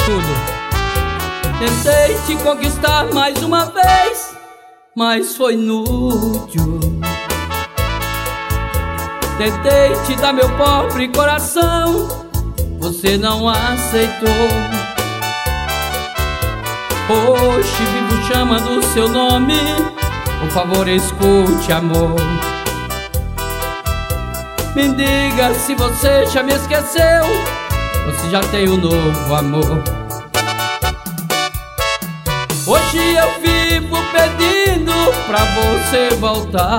tudo. Tentei te conquistar mais uma vez, mas foi inútil. Tentei te dar meu pobre coração, você não aceitou. Hoje vivo chamando o seu nome, por favor escute, amor. Me diga se você já me esqueceu, ou se já tem um novo amor. Hoje eu vivo pedindo pra você voltar.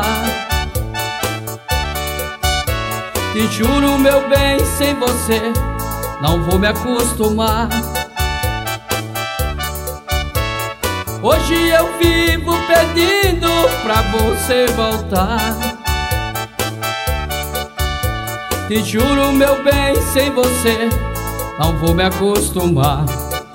Te juro, meu bem, sem você não vou me acostumar. Hoje eu vivo pedindo pra você voltar. Te juro, meu bem, sem você não vou me acostumar.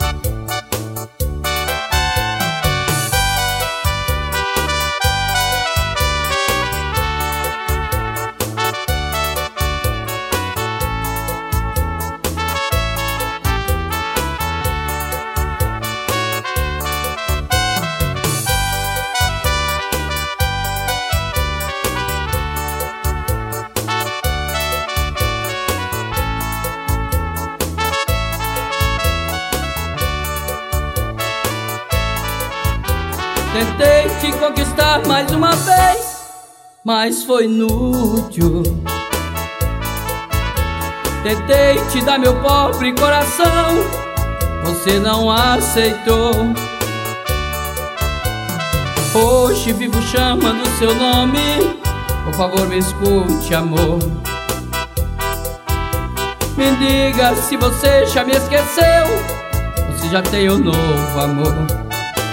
Tentei te conquistar mais uma vez, mas foi inútil. Tentei te dar meu pobre coração, você não aceitou. Hoje vivo chamando o seu nome, por favor me escute, amor. Me diga se você já me esqueceu, ou se já tem um novo amor.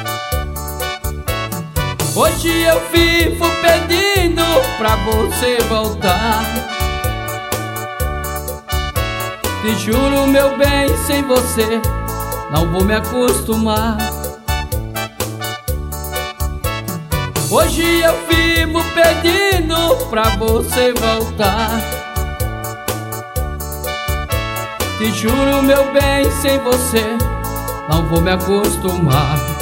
Hoje eu vivo pedindo pra você voltar. Te juro, meu bem, sem você não vou me acostumar. Hoje eu vivo pedindo pra você voltar. Te juro, meu bem, sem você não vou me acostumar.